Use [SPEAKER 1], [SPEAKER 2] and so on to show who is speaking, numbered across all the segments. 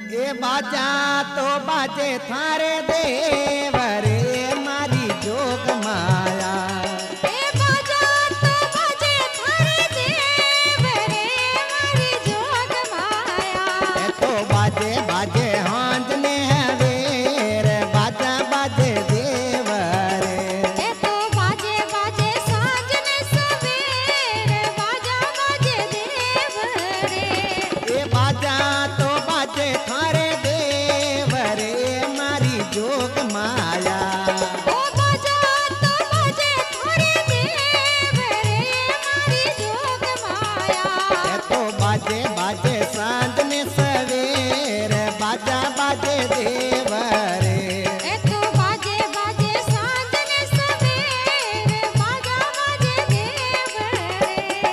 [SPEAKER 1] ए बाजा तो बाजे थारे देवरे मारी जोग माया।
[SPEAKER 2] ए बाजा तो बाजे थारे देवरे मारी जोग माया।
[SPEAKER 1] ए तो बाजे बाजे हांज ने वेर बाजा बाजे देवरे।
[SPEAKER 2] ए तो बाजे बाजे सांझ ने सवेर बाजा बाजे देवरे।
[SPEAKER 1] ए बाजा तो बाजे थारे देवरे मारी जोग माया।
[SPEAKER 2] ओ बाजा तो बाजे थारे देवरे मारी जोग माया।
[SPEAKER 1] ए तो बाजे बाजे सांझ ने सवेर बाजा बाजे देवरे।
[SPEAKER 2] ए तो बाजे बाजे सांझ ने सवेर बाजा बाजे देवरे।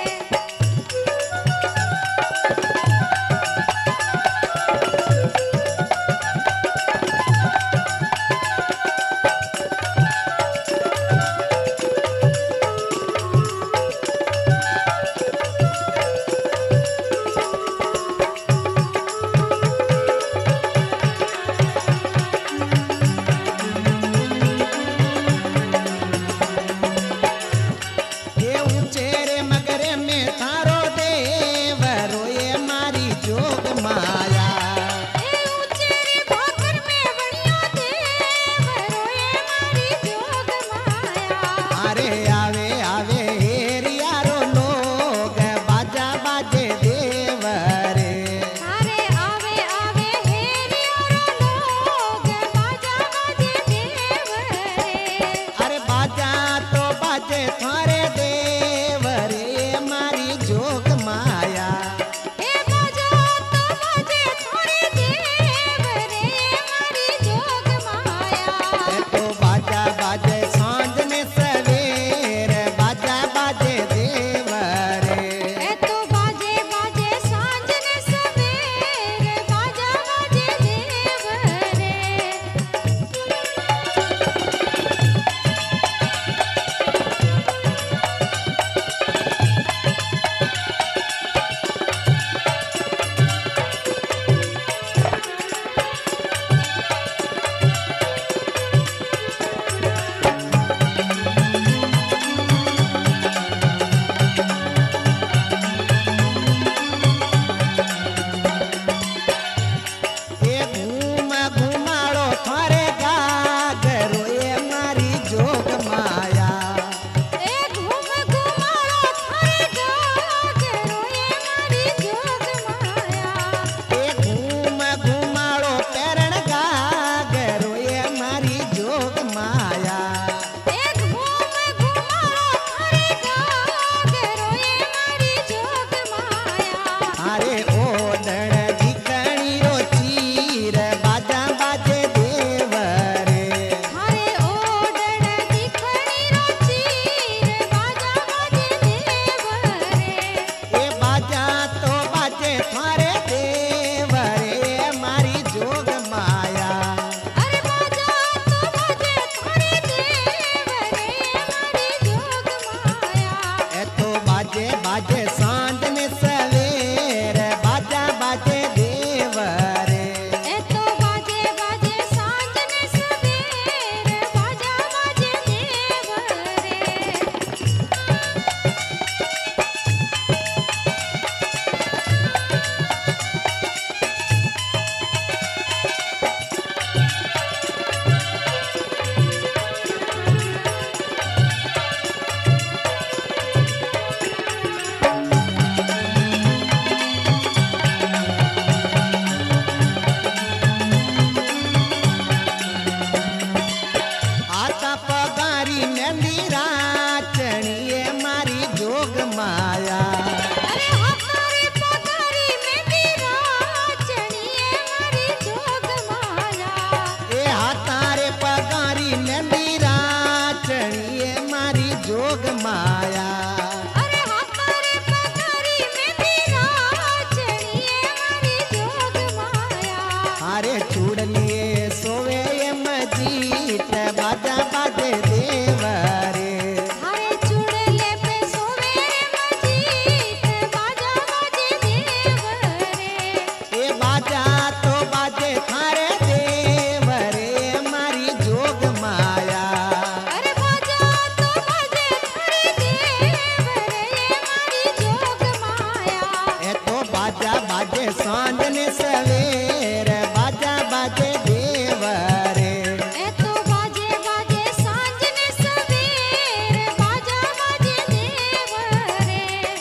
[SPEAKER 1] सांझ ने सवेर बाजा बाजे देव रे।
[SPEAKER 2] ए तो बाजे बाजे सांझ ने सवेर बाजा बाजे देव रे।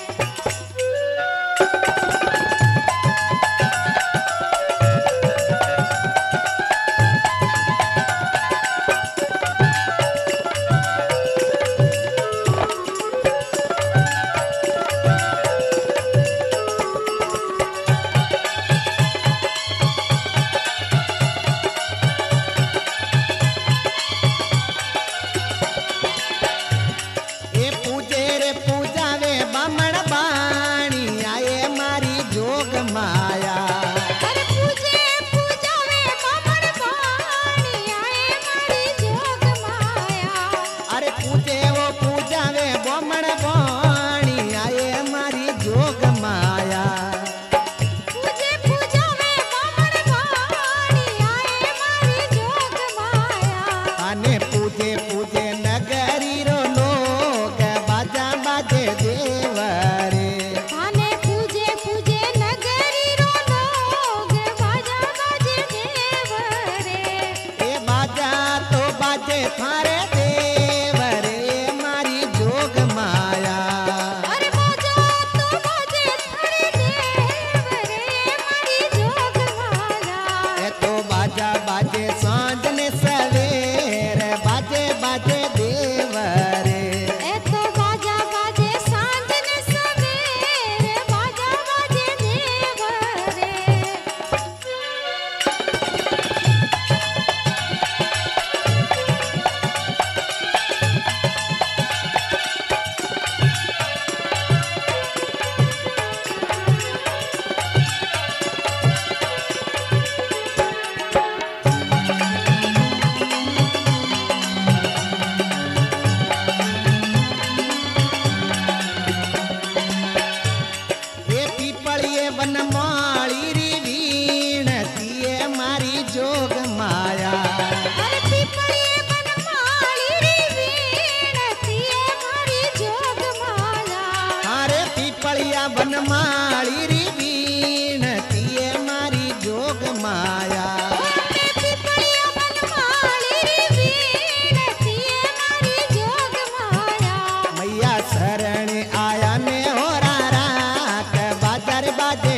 [SPEAKER 1] ए पूजे रे पूजावे बामण बाणी आए मारी जोग माया।
[SPEAKER 2] अरे पूजे पूजावे बामण बाणी आए मारी जोग माया।
[SPEAKER 1] अरे पूजे वो पूजावे बामण बाणी आए मारी जोग माया।
[SPEAKER 2] पूजे पूजावे बामण बाणी आए मारी जोग माया।
[SPEAKER 1] आने पूजे पूजे नगरी रो लोग बाजा बाजे देव रे।
[SPEAKER 2] आने पूजे पूजे नगरी रो लोग बाजा बाजे देव रे।
[SPEAKER 1] ए बाजा तो बाजे थारे देव रे मारी जोग माया।
[SPEAKER 2] अरे बाजा तो बाजे थारे देव रे मारी जोग माया।
[SPEAKER 1] ए तो बाजा बाजे सांझ ने सवेर बाजे बाजे देव रे।
[SPEAKER 2] ए तो बाजा बाजे सांझ ने सवेर बाजा बाजे देव रे।
[SPEAKER 1] ए पीपळिए वनमाळी री वीण तिये मारी जोग माया।
[SPEAKER 2] अरे पीपळे बनमाळी रे वीण तिये मारी जोग माया।
[SPEAKER 1] अरे पीपळिया वनमाळी री वीण तिये मारी जोग माया।
[SPEAKER 2] ओरे पीपळे बनमाळी रे वीण तिये मारी जोग माया।
[SPEAKER 1] मैया शरण आया ने हो रारा बाजार बाजे